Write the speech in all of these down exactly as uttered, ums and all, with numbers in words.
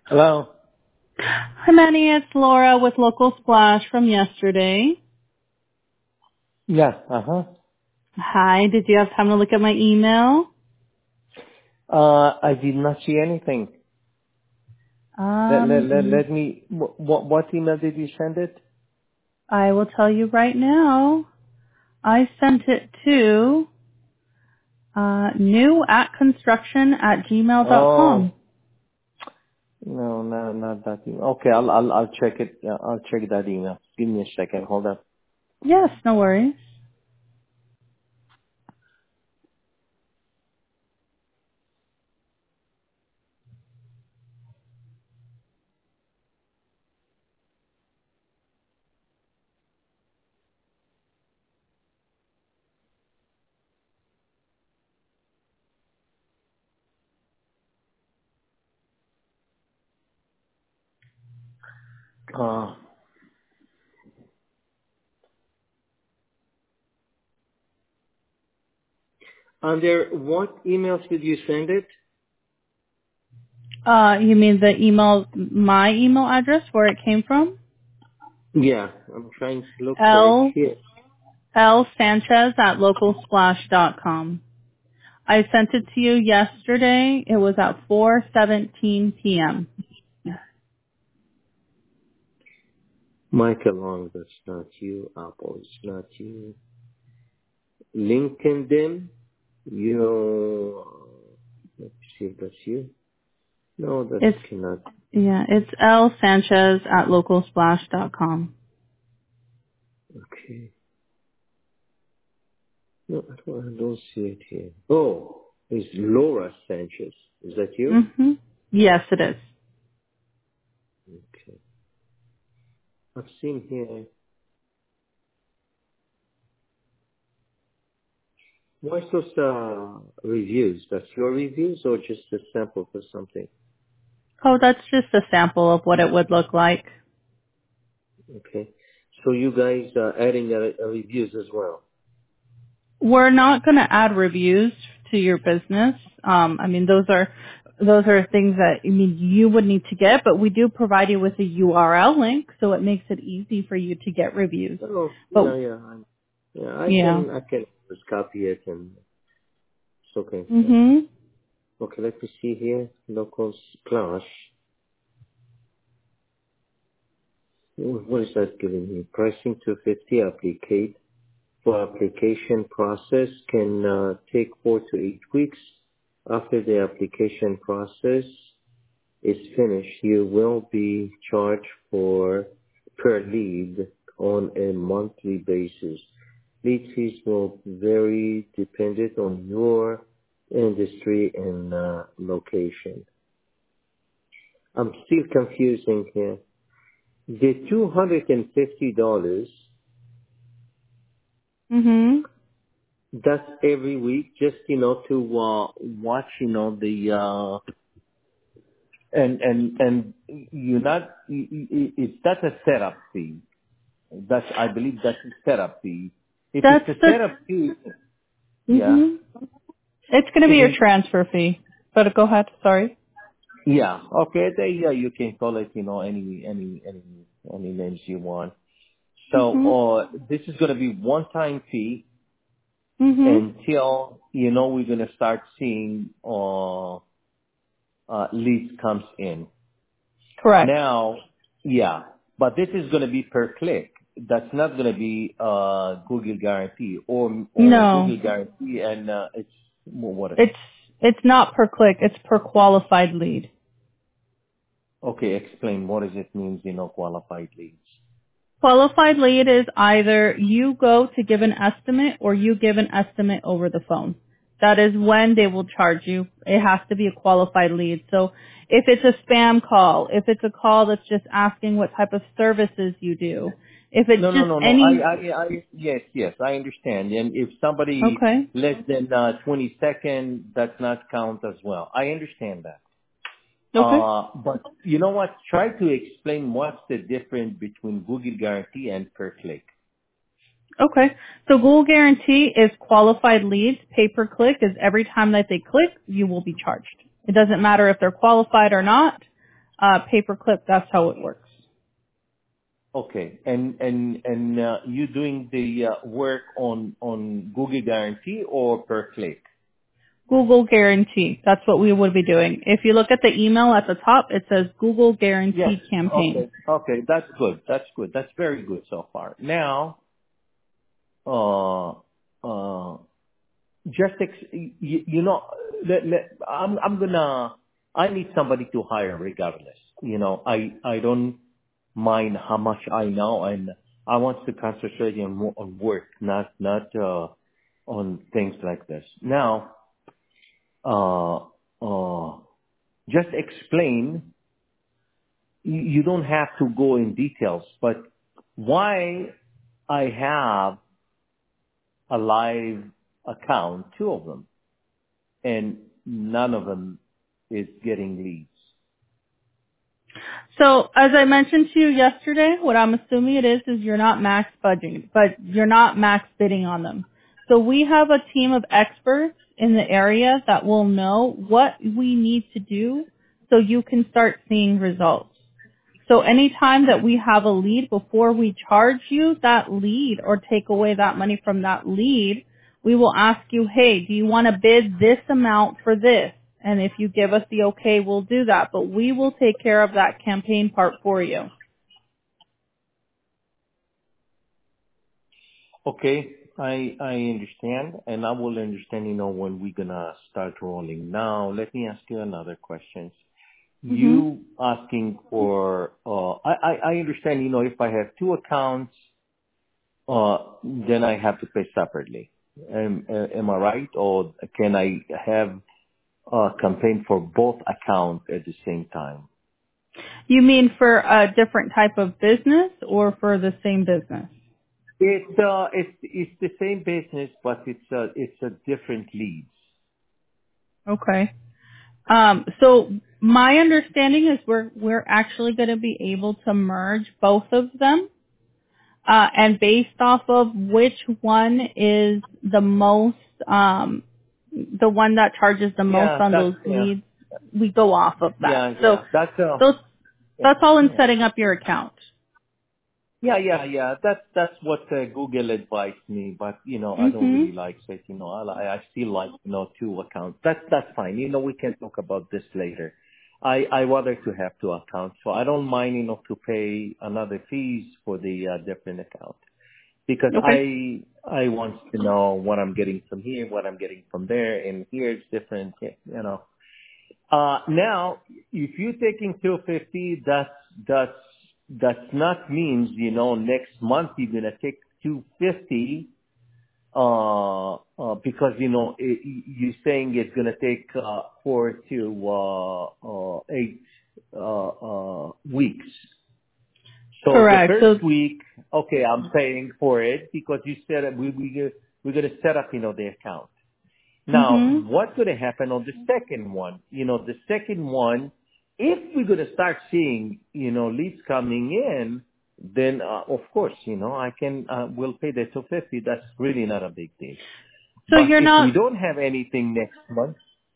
Hello? Hi, Manny. It's Laura with Local Splash from yesterday. Yeah, uh-huh. Hi. Did you have time to look at my email? Uh, I did not see anything. Let, let, let, Um, let me, what, what email did you send it? I will tell you right now. I sent it to uh, new at construction at gmail dot Oh, com. no, no, not that email. Okay, I'll, I'll, I'll check it. Yeah, I'll check that email. Give me a second. Hold on. Yes, no worries. Uh, under what emails did you send it? Uh, you mean the email, my email address, where it came from? Yeah, I'm trying to look for it L here. L Sanchez at local splash dot com. I sent it to you yesterday. It was at four seventeen p.m. Michael Long, that's not you. Apple, it's not you. LinkedIn, you, let's see if that's you. No, that It's cannot. yeah, it's L Sanchez at local splash dot com. Okay. No, I don't, I don't see it here. Oh, it's Laura Sanchez. Is that you? Mhm. Yes, it is. Okay. I've seen here. What's those uh, reviews? That's your reviews or just a sample for something? Oh, that's just a sample of what it would look like. Okay. So you guys are adding uh, uh, reviews as well. We're not going to add reviews to your business. Um, I mean, those are those are things that I mean you would need to get, but we do provide you with a U R L link, so it makes it easy for you to get reviews. Oh, yeah, But yeah. I, yeah, I yeah. can, I can just copy it and it's okay. Mhm. Okay, let me see here. Local splash. What is that giving me? Pricing two fifty applicate. For application process can uh, take four to eight weeks. After the application process is finished, you will be charged for per lead on a monthly basis. Lead fees will vary dependent on your industry and uh, location. I'm still confusing here. The two hundred fifty dollars Mhm. that's every week, just you know, to uh, watch, you know, the uh, and and and you're not. y- y- It's that's a setup fee. That's I believe that's a setup fee. If That's it's a the setup fee, yeah. mhm. It's going to be your Mhm. transfer fee. But go ahead. Sorry. Yeah. Okay. They, yeah, you can call it, you know, any any any any names you want. So, Mhm. uh, this is going to be one-time fee Mhm. until you know we're going to start seeing uh, uh, leads comes in. Correct. Now, yeah, but this is going to be per click. That's not going to be uh, Google guarantee or or No. Google guarantee, and uh, it's well, what? It's it's not per click. It's per qualified lead. Okay, explain what does it means, you know, qualified leads. Qualified lead is either you go to give an estimate or you give an estimate over the phone. That is when they will charge you. It has to be a qualified lead. So if it's a spam call, if it's a call that's just asking what type of services you do, if it's No, no, just no, no. I, any, I, I, yes, yes, I understand. And if somebody okay, less than uh, twenty second, does not count as well. I understand that. okay. Uh, but you know what? Try to explain what's the difference between Google guarantee and per click. Okay. So Google Guarantee is qualified leads. Pay per click is every time that they click, you will be charged. It doesn't matter if they're qualified or not. uh, pay-per-click. That's how it works. Okay. And and and uh, you doing the uh, work on on Google Guarantee or per click? Google Guarantee. That's what we would be doing. If you look at the email at the top, it says Google Yes. Guarantee campaign. Okay. Okay. That's good. That's good. That's very good so far. Now, uh, uh, just ex- you, you know, let, let, I'm I'm gonna. I need somebody to hire regardless. You know, I I don't mind how much I know, and I want to concentrate on mo- on work, not not uh, on things like this. Now, uh, uh, just explain. You you don't have to go in details, but why I have a live account, two of them, and none of them is getting leads. So as I mentioned to you yesterday, what I'm assuming it is is you're not max budgeting, but you're not max bidding on them. So we have a team of experts in the area that will know what we need to do so you can start seeing results. So anytime that we have a lead, before we charge you that lead or take away that money from that lead, we will ask you, hey, do you want to bid this amount for this? And if you give us the okay, we'll do that. But we will take care of that campaign part for you. Okay, I I understand, and I will understand, you know, when we're gonna start rolling. Now, let me ask you another question. hmm You asking for, uh, I I I understand, you know, if I have two accounts, uh, then I have to pay separately. Am uh, am I right? Or can I have a campaign for both accounts at the same time? You mean for a different type of business or for the same business? It's uh, it's it's the same business, but it's a it's a different leads. Okay. Um, so my understanding is we're we're actually going to be able to merge both of them. Uh, and based off of which one is the most, um, the one that charges the most Yeah, on that's those yeah, leads, we go off of that. yeah, So yeah. That's uh, those, yeah, that's all in yeah, setting up your account. yeah, yeah, yeah. That's that's what uh, Google advised me, but you know, I don't hmm really like it. You know, I I still like you know two accounts. That's that's fine. You know, we can talk about this later. I I rather to have two accounts, so I don't mind you know to pay another fees for the uh, different account. Because Okay. I I want to know what I'm getting from here, what I'm getting from there, and here it's different, you know. Uh, now, if you're taking two fifty, that's that's that's not means you know next month you're gonna take two fifty. Uh, uh, because you know it, you're saying it's gonna take uh, four to uh, uh, eight uh, uh, weeks. So the Correct. first So, week, okay, I'm paying for it because you said that we, we, we're going to set up, you know, the account. Now, hmm what's going to happen on the second one? You know, the second one, if we're going to start seeing, you know, leads coming in, then, uh, of course, you know, I can, uh, we'll pay the two fifty. That's really not a big deal. so But you're if we not, don't have anything next month,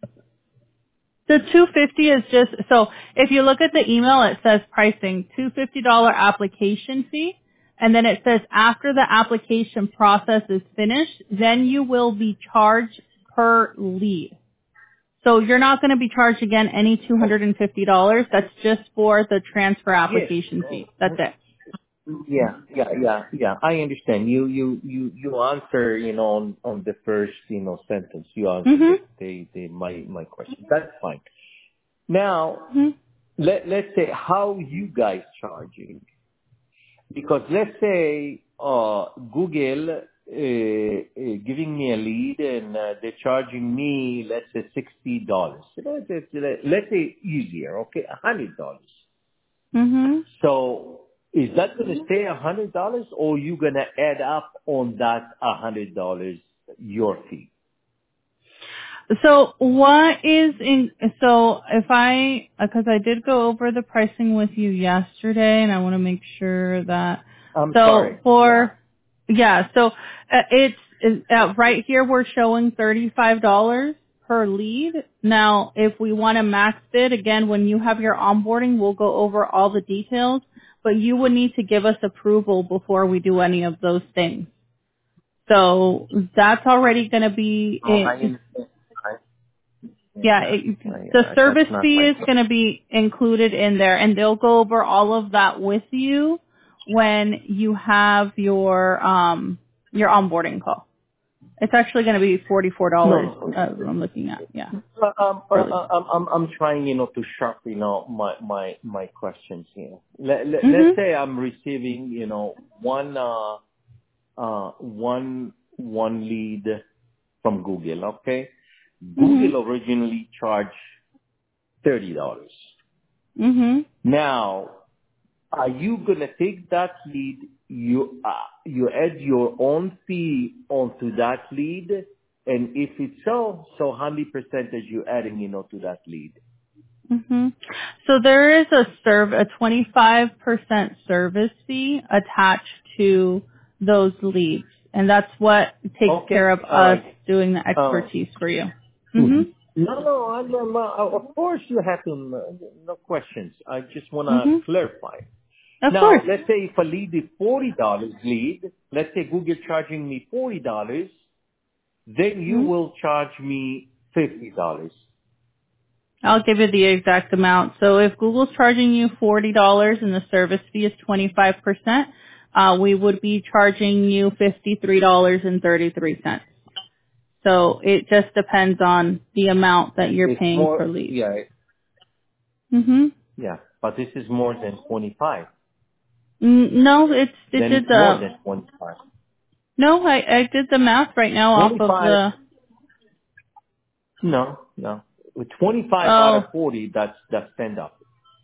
the two fifty is just, so if you look at the email, it says pricing, two hundred fifty dollars application fee, and then it says after the application process is finished, then you will be charged per lead. So you're not going to be charged again any oh, two hundred fifty dollars. That's just for the transfer yes. application fee. That's it. Yeah, yeah, yeah, yeah. I understand. You, you, you, you answer, you know, on, on the first, you know, sentence. You answered Mhm. the, the, the my, my question. That's fine. Now, Mhm. let, let's say how you guys charging? Because let's say, uh, Google, uh, uh, giving me a lead and uh, they're charging me, let's say sixty dollars. Let's say, let's say easier, okay, a hundred dollars. Mhm. So is that going to stay a hundred dollars, or you going to add up on that a hundred dollars your fee? So what is in, so if I, because I did go over the pricing with you yesterday and I want to make sure that, I'm so sorry. Yeah. for, yeah, so uh, it's, uh, right here we're showing thirty-five dollars per lead. Now, if we want to max bid, again, when you have your onboarding, we'll go over all the details, but you would need to give us approval before we do any of those things. So that's already going to be, Oh, I in, understand. I, yeah, yeah, it, I, the I, service that's not fee my is going to be included in there, and they'll go over all of that with you when you have your um your onboarding call. It's actually going to be forty-four dollars. no. Uh, I'm looking at, yeah, Uh, um, uh, really. uh, I'm, I'm, I'm trying, you know, to sharpen, you know, my, my, my questions here. Let, let, let's Mhm. say I'm receiving, you know, one, uh, uh, one, one lead from Google, okay? Mhm. Google originally charged thirty dollars. Mhm. Now, are you gonna take that lead, you, uh, you add your own fee onto that lead? And if it's so, so how many percentage you adding, you know, to that lead? Mhm. So there is a serve a twenty-five percent service fee attached to those leads, and that's what takes care Okay, of all us right. doing the Um, expertise for you. Mhm. mhm. No, no, I, no, uh, of course you have to, uh, no questions. I just want to Mhm. clarify. Of Now, course. let's say if a lead is forty dollars lead, let's say Google charging me forty dollars, then you Mhm. will charge me fifty dollars. I'll give you the exact amount. So if Google's charging you forty dollars and the service fee is twenty-five percent, uh, we would be charging you fifty-three dollars and thirty-three cents. So it just depends on the amount that you're It's paying per more, lead. yeah, Mm-hmm. yeah, but this is more than twenty-five. Mm, no, it's it Then did it's more the than twenty-five. no. I I did the math right now off of twenty-five, the no, no. With twenty-five out of oh forty, that's, that's stand up.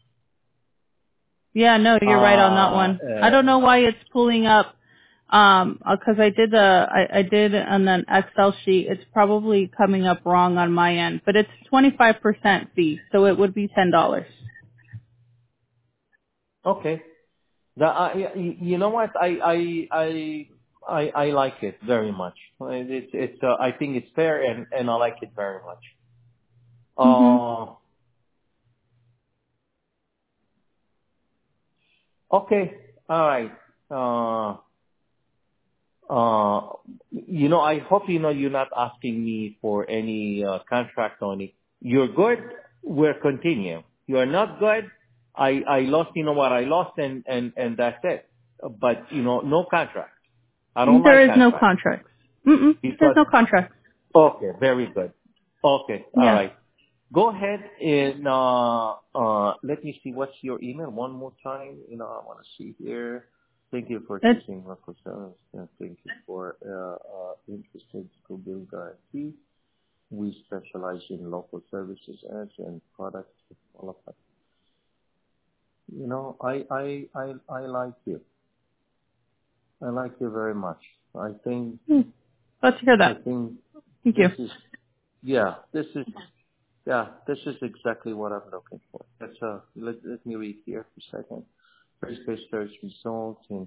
yeah no Uh, you're right on that one. I uh, don't know why it's pulling up um because I did the I, I did on an Excel sheet. It's probably coming up wrong on my end, but it's twenty-five percent fee, so it would be ten dollars. okay. The, uh, y- you know what? I, I, I, I, I like it very much. It's, it's, uh, I think it's fair and, and I like it very much. Mhm. Uh, okay. All right. Uh, uh, you know, I hope you know you're not asking me for any uh, contract on it. You're good. We're continuing. You're not good. I, I lost, you know what I lost and, and, and that's it. But, you know, no contract. I don't There like is no contract contracts. Mm-mm. There's because no contracts. okay, very good. Okay, all Yeah. right. Go ahead and uh, uh, let me see. What's your email? One more time. You know, I want to see here. Thank you for It's choosing local service. And thank you for uh, uh, interested Google guarantee. We specialize in local services ads and products to qualify. You know, I I I I like you. I like you very much. I think hmm. Let's hear I that. think Thank you. this is yeah. This is Yeah, this is exactly what I'm looking for. That's uh, let, let me read here for a second. First page search results and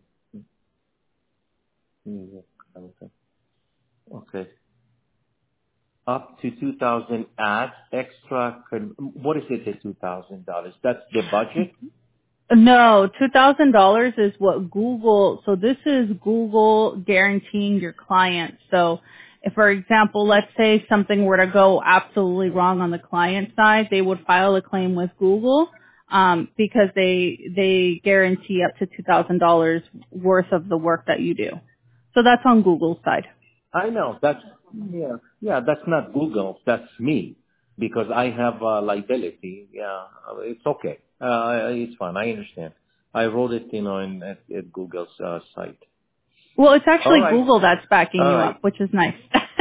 okay. Up to two thousand ads extra. Con- what is it? The two thousand dollars. That's the budget. No, two thousand dollars is what Google. So this is Google guaranteeing your client. So, if, for example, let's say something were to go absolutely wrong on the client side, they would file a claim with Google um, because they they guarantee up to two thousand dollars worth of the work that you do. So that's on Google's side. I know. That's yeah, yeah. That's not Google. That's me because I have uh, liability. Yeah, uh, it's okay. Uh, it's fine. I understand. I wrote it, you know, in at, at Google's uh, site. Well, it's All actually right. Google that's backing All you right. up, which is nice.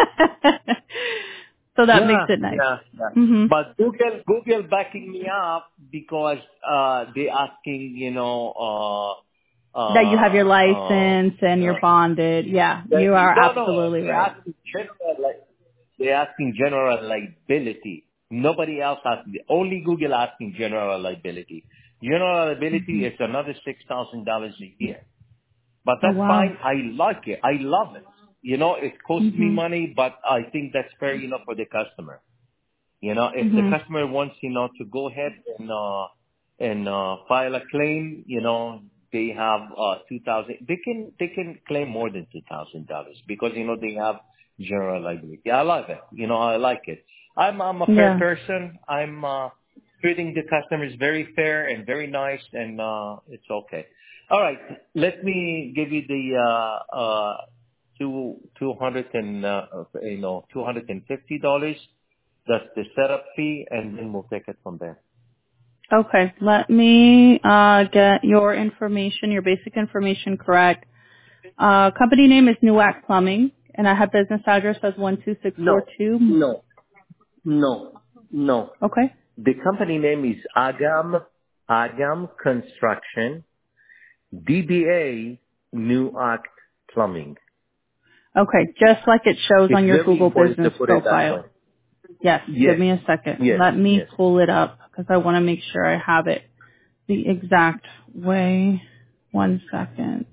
So that makes Yeah, it nice. yeah, yeah. Mhm. But Google, Google backing me up because uh they asking, you know, uh, That you have your uh, um, license and you're uh, bonded. Yeah, they, you are no, no, absolutely they right. asking general, like they asking general liability. Nobody else asking. Only Google asking general liability. General liability hmm is another six thousand dollars a year. But Oh that's wow. fine. I like it. I love it. You know, it costs me Mhm. money, but I think that's fair, you know, for the customer. You know, if the Mhm. customer wants, you know, to go ahead and, uh, and, uh, file a claim, you know, they have, uh, two thousand, they can, they can claim more than two thousand dollars because, you know, they have general liability. I love it. You know, I like it. I'm, I'm a fair Yeah. person. I'm, uh, treating the customers very fair and very nice and, uh, it's okay. All right. Let me give you the, uh, uh, two, two hundred and, uh, you know, two hundred fifty dollars. That's the setup fee, and then we'll take it from there. Okay. Let me uh, get your information, your basic information correct. Uh, company name is Newack Plumbing, and I have business address as one two six four No, two. no, no, no. Okay. The company name is Agam, Agam Construction, D B A New Act Plumbing. Okay. Just like it shows It's on your very Google important to business put it that way. profile. Yes. Give Yes, me a second. yes, Let me yes. pull it up because I want to make sure I have it the exact way. One second.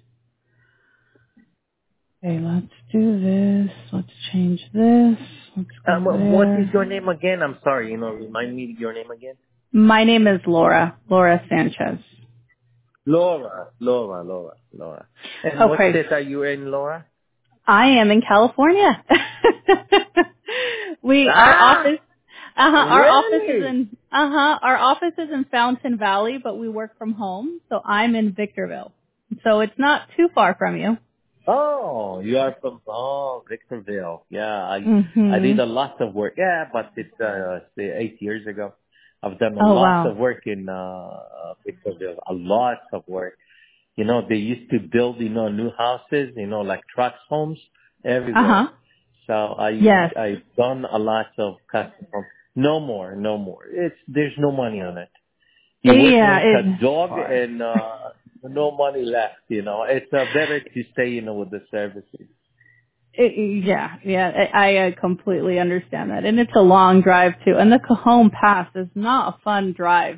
Okay, let's do this. Let's change this. Let's Uh, go wh- what is there. your name again? I'm sorry, you know, remind me your name again. My name is Laura. Laura Sanchez. Laura, Laura, Laura, Laura. And what Okay. state are you in, Laura? I am in California. we, our Ah, office, uh-huh, our office is really? in, uh-huh, our office is in Fountain Valley, but we work from home. So I'm in Victorville. So it's not too far from you. Oh, you are from oh Victorville. Yeah, I I did Mhm. a lot of work. Yeah, but it's uh say eight years ago. I've done a Oh lot wow. of work in uh Victorville. A lot of work. You know, they used to build, you know, new houses, you know, like trucks homes Uh-huh. everywhere. So I Yes. I've done a lot of custom homes. No more, no more. It's there's no money on it. You work Yeah, like a it's dog far. and uh no money left, you know. It's uh, better to stay, you know, with the services. It, yeah, yeah, I, I uh, completely understand that, and it's a long drive too. And the Cajon Pass is not a fun drive.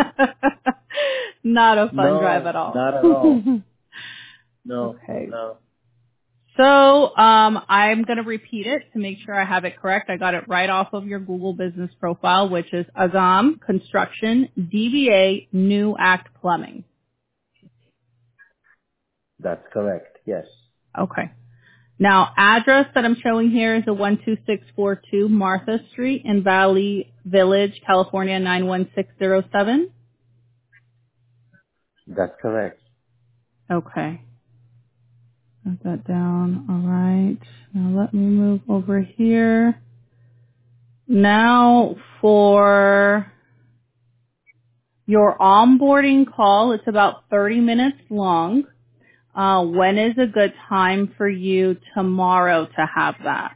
Not a fun drive No, at all. not at all. No, Okay, no. so um, I'm going to repeat it to make sure I have it correct. I got it right off of your Google Business profile, which is Agam Construction D B A New Act Plumbing. That's correct. Yes. Okay. Now, address that I'm showing here is a one two six four two Martha Street in Valley Village, California nine one six zero seven. That's correct. Okay. Got that down. All right. Now let me move over here. Now for your onboarding call, it's about thirty minutes long. Uh, when is a good time for you tomorrow to have that?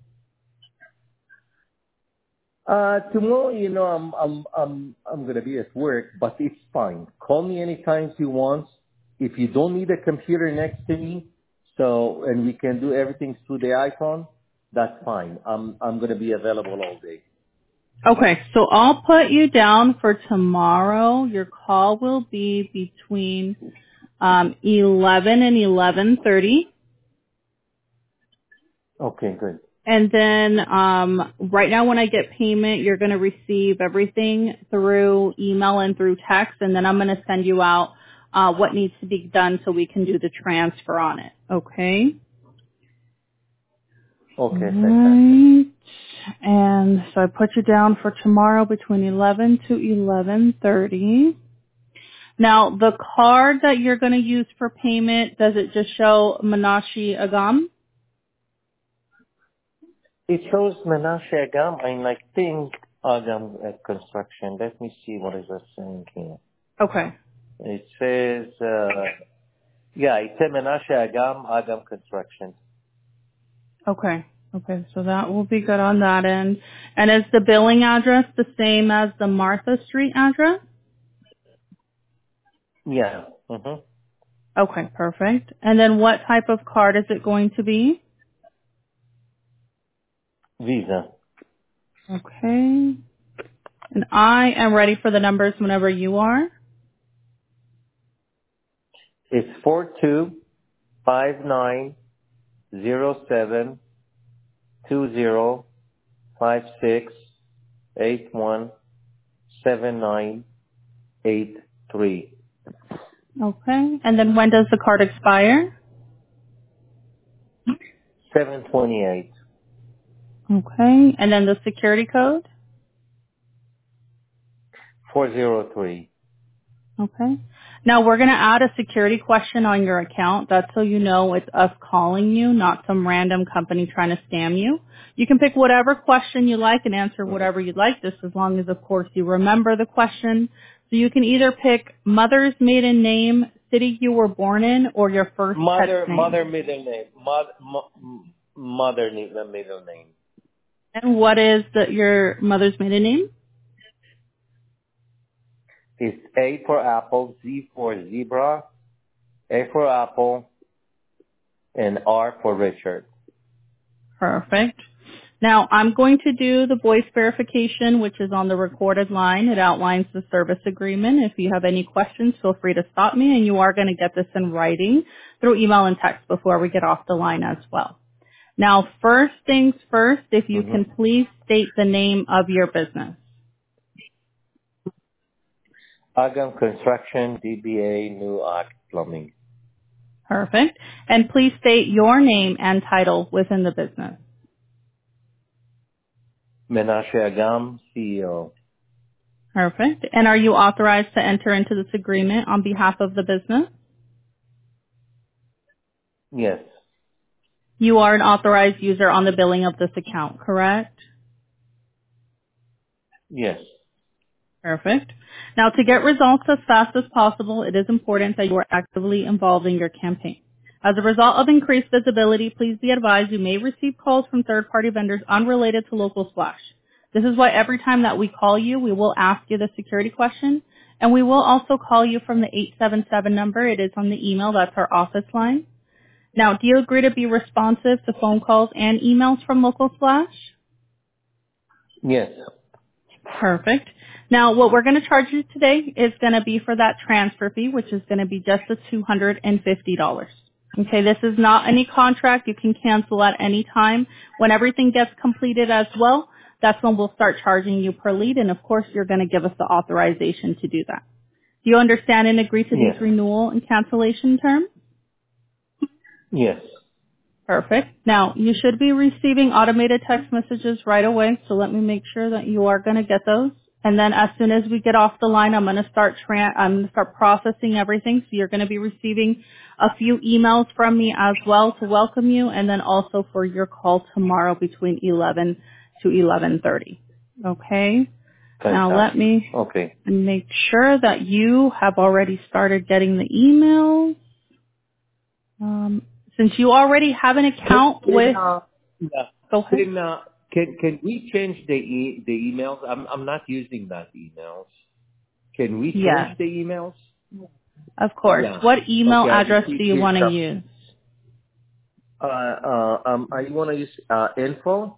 Uh, tomorrow, you know, I'm, I'm, I'm, I'm gonna be at work, but it's fine. Call me anytime you want. If you don't need a computer next to me, so, and we can do everything through the iPhone, that's fine. I'm, I'm gonna be available all day. Okay, so I'll put you down for tomorrow. Your call will be between um, eleven and eleven thirty, Okay, good. and then um, right now when I get payment, you're going to receive everything through email and through text, and then I'm going to send you out uh, what needs to be done so we can do the transfer on it. Okay. All Okay, fantastic. right. And so I put you down for tomorrow between eleven to eleven thirty. Now, the card that you're going to use for payment, does it just show Menashe Agam? It shows Menashe Agam, and I think Agam at construction. Let me see what is it saying here. Okay. It says, uh, yeah, it says Menashe Agam, Agam construction. Okay. Okay. So that will be good on that end. And is the billing address the same as the Martha Street address? Yeah. Mm-hmm. Okay. Perfect. And then what type of card is it going to be? Visa. Okay. And I am ready for the numbers whenever you are. It's four two five nine zero seven two zero five six eight one seven nine eight three. Okay. And then when does the card expire? seven twenty-eight. Okay. And then the security code? four zero three. Okay. Now we're going to add a security question on your account. That's so you know it's us calling you, not some random company trying to scam you. You can pick whatever question you like and answer whatever you'd like, just as long as, of course, you remember the question. So you can either pick mother's maiden name, city you were born in, or your first Mother, pet's name. mother middle name. Mother, mo- mother name, middle name. And what is the, your mother's maiden name? It's A for apple, Z for zebra, A for apple, and R for Richard. Perfect. Now, I'm going to do the voice verification, which is on the recorded line. It outlines the service agreement. If you have any questions, feel free to stop me, and you are going to get this in writing through email and text before we get off the line as well. Now, first things first, if you Mm-hmm. can please state the name of your business. Agam Construction, D B A, New Act Plumbing. Perfect. And please state your name and title within the business. Menashe Agam, C E O. Perfect. And are you authorized to enter into this agreement on behalf of the business? Yes. You are an authorized user on the billing of this account, correct? Yes. Perfect. Now, to get results as fast as possible, it is important that you are actively involved in your campaign. As a result of increased visibility, please be advised you may receive calls from third-party vendors unrelated to Local Splash. This is why every time that we call you, we will ask you the security question, and we will also call you from the eight seven seven number. It is on the email. That's our office line. Now, do you agree to be responsive to phone calls and emails from Local Splash? Yes. Perfect. Now, what we're going to charge you today is going to be for that transfer fee, which is going to be just the two hundred fifty dollars. Okay, this is not any contract. You can cancel at any time. When everything gets completed as well, that's when we'll start charging you per lead, and of course, you're going to give us the authorization to do that. Do you understand and agree to Yes. these renewal and cancellation terms? Yes. Perfect. Now, you should be receiving automated text messages right away, so let me make sure that you are going to get those. And then as soon as we get off the line, I'm going to start tra- I'm going to start processing everything. So you're going to be receiving a few emails from me as well to welcome you, and then also for your call tomorrow between eleven to eleven thirty. Okay? Now let Fantastic. me Okay. make sure that you have already started getting the emails. Um, since you already have an account Can, with, uh, yeah. go ahead. Can, uh, can, can we change the e- the emails? I'm, I'm not using that emails. Can we Yes, change the emails? of course. Yeah. What email Okay, I'll address just do keep you this want to up. use? Uh, uh, um, I want to use, uh, info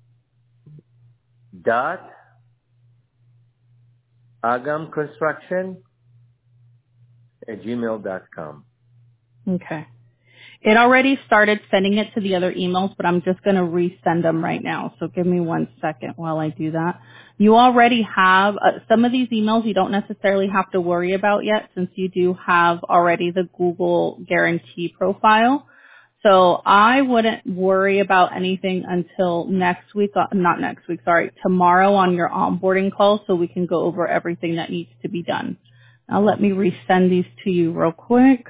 dot agam construction at gmail dot com. Okay. It already started sending it to the other emails, but I'm just going to resend them right now. So give me one second while I do that. You already have uh, some of these emails you don't necessarily have to worry about yet since you do have already the Google guarantee profile. So I wouldn't worry about anything until next week, uh, not next week, sorry, tomorrow on your onboarding call so we can go over everything that needs to be done. Now let me resend these to you real quick.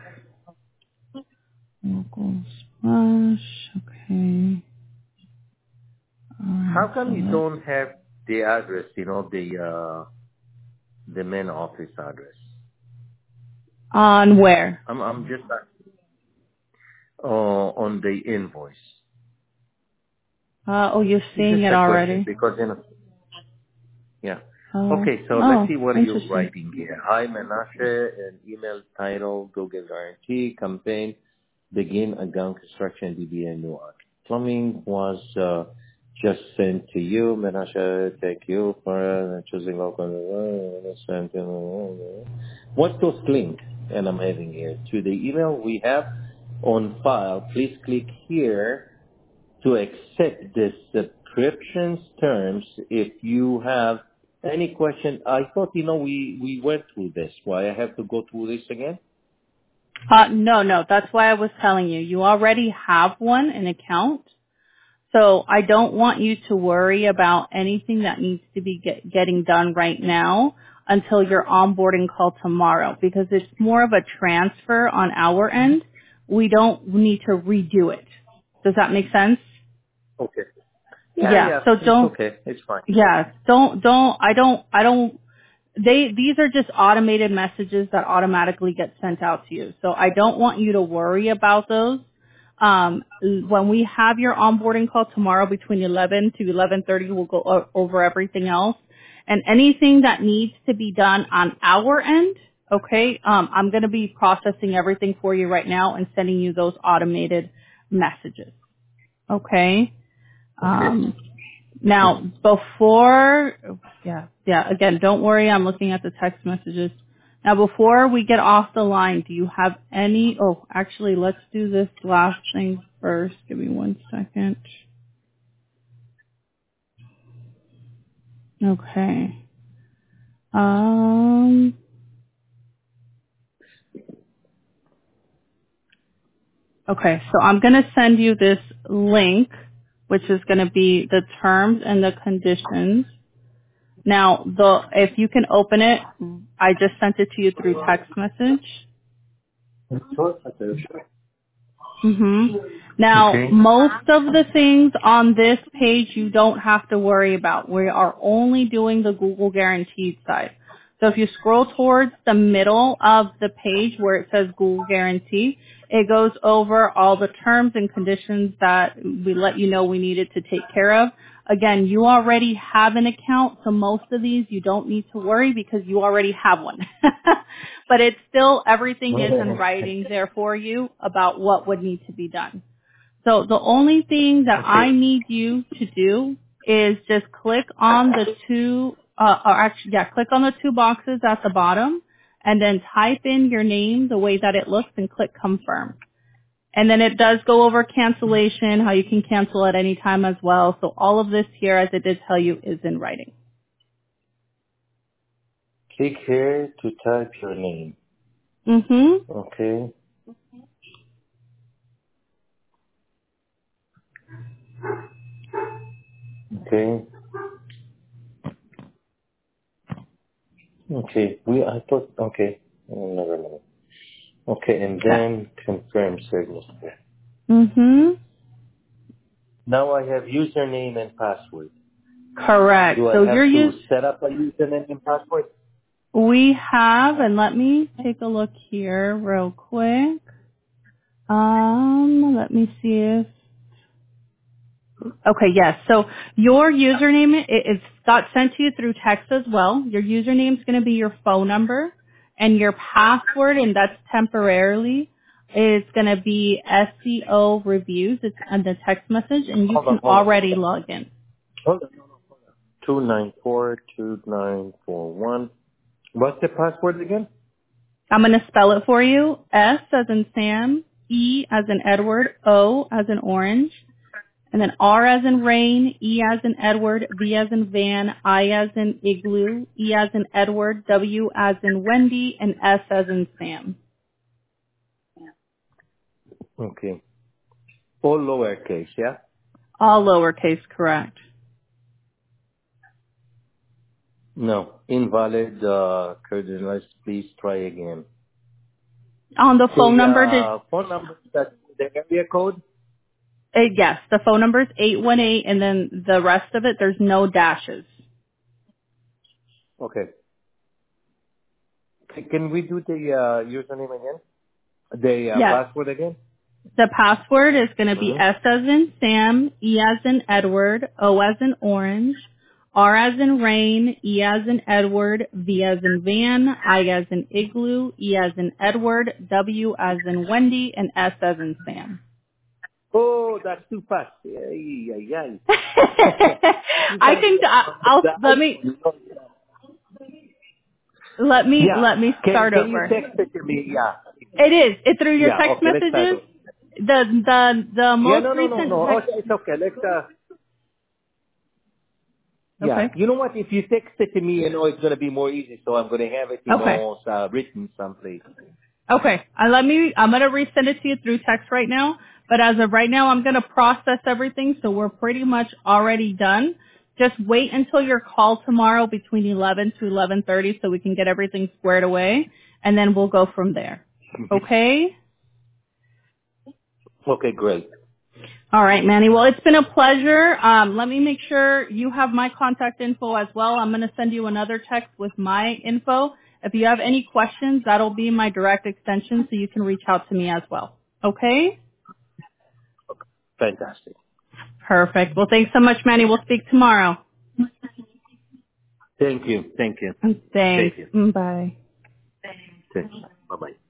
Local Splash, okay. Alright, How come so you let's, don't have the address, you know, the, uh, the main office address? on where? I'm, I'm just, uh, on the invoice. Uh, oh, you're It's seeing just it a question already. because, you know, yeah. Oh, Okay, so let's oh, see what you're interesting. writing here. Hi, Menashe, and email title, Google Guarantee, campaign, begin Agam Construction, D B A Newark. Plumbing was uh, just sent to you. Menashe, thank you for uh, choosing local. Uh, sent in- What's those link? And I'm having here. To the email we have, on file. Please click here to accept the subscriptions terms. If you have any question, I thought, you know, we, we went through this. Why I have to go through this again? Uh, no, no, that's why I was telling you. You already have one, an account. So I don't want you to worry about anything that needs to be get, getting done right now until your onboarding call tomorrow, because it's more of a transfer on our end. We don't need to redo it. Does that make sense? Okay. Yeah, Yeah. yeah, So it's don't, okay. It's fine. yeah, don't, don't, I don't, I don't, they, these are just automated messages that automatically get sent out to you. So I don't want you to worry about those. Um, when we have your onboarding call tomorrow between eleven to eleven thirty, we'll go o- over everything else. And anything that needs to be done on our end, okay, um, I'm going to be processing everything for you right now and sending you those automated messages. Okay? Okay. Um, now, before, yeah, yeah, again, don't worry, I'm looking at the text messages. Now, before we get off the line, do you have any, oh, actually, let's do this last thing first. Give me one second. Okay. Um, okay, so I'm going to send you this link, which is going to be the terms and the conditions. Now, the, if you can open it, I just sent it to you through text message. Sure. Okay. hmm Now, Okay. most of the things on this page you don't have to worry about. We are only doing the Google Guaranteed side. So if you scroll towards the middle of the page where it says Google Guarantee, it goes over all the terms and conditions that we let you know we needed to take care of. Again, you already have an account, so most of these you don't need to worry because you already have one. But it's still, everything is in writing there for you about what would need to be done. So the only thing that I Okay. need you to do is just click on the two, uh, or actually, yeah, click on the two boxes at the bottom and then type in your name the way that it looks and click confirm. And then it does go over cancellation, how you can cancel at any time as well. So all of this here, as it did tell you, is in writing. Click here to type your name. Mm-hmm. Okay. Okay. Okay. We, I thought, okay. Oh, never mind. Okay, and Okay. then confirm signature. Mm-hmm. Now I have username and password. Correct. Do I So you're have to use set up a username and password? we have, and let me take a look here real quick. Um, let me see if okay, yes. So your username it, it's got sent to you through text as well. Your username is going to be your phone number, and your password, and that's temporarily, is going to be S C O reviews. It's on the text message, and you Hold on, can hold on. already log in. Hold on. two nine four two nine four one. What's the password again? I'm going to spell it for you. S as in Sam, E as in Edward, O as in Orange, and then R as in Rain, E as in Edward, V as in Van, I as in Igloo, E as in Edward, W as in Wendy, and S as in Sam. Okay. All lowercase, yeah? All lowercase, correct. No. Invalid uh, credentials. Please try again. On the phone The number, did, uh, phone number, that the area code? uh, yes, the phone number is eight one eight, and then the rest of it, there's no dashes. Okay. C- Can we do the uh, username again? The uh, Yes. password again? The password is going to be Mm-hmm. S as in Sam, E as in Edward, O as in Orange, R as in Rain, E as in Edward, V as in Van, I as in Igloo, E as in Edward, W as in Wendy, and S as in Sam. Oh, that's too fast. Ay, ay, ay. You I got can. I'll the let me iPhone. let me Yeah. let me Can start Can you over. text it to me? Yeah. It is. It through your Yeah. text Okay. Let's start messages. over. the the the Yeah, most no, no, no, recent no. Oh, text. it's okay. Let's, uh, yeah. Okay. You know what? If you text it to me, you know, it's going to be more easy. So I'm going to have it, you Okay. know, uh, written someplace. Okay. Uh, let me. I'm gonna resend it to you through text right now. But as of right now, I'm gonna process everything, so we're pretty much already done. Just wait until your call tomorrow between eleven to eleven thirty, so we can get everything squared away, and then we'll go from there. Okay. Okay, great. All right, Manny. Well, it's been a pleasure. Um, let me make sure you have my contact info as well. I'm going to send you another text with my info. If you have any questions, that'll be my direct extension, so you can reach out to me as well. Okay? Fantastic. Perfect. Well, thanks so much, Manny. We'll speak tomorrow. Thank you. Thank you. Thanks. Thank you. Mm, Bye. Thanks. Bye-bye.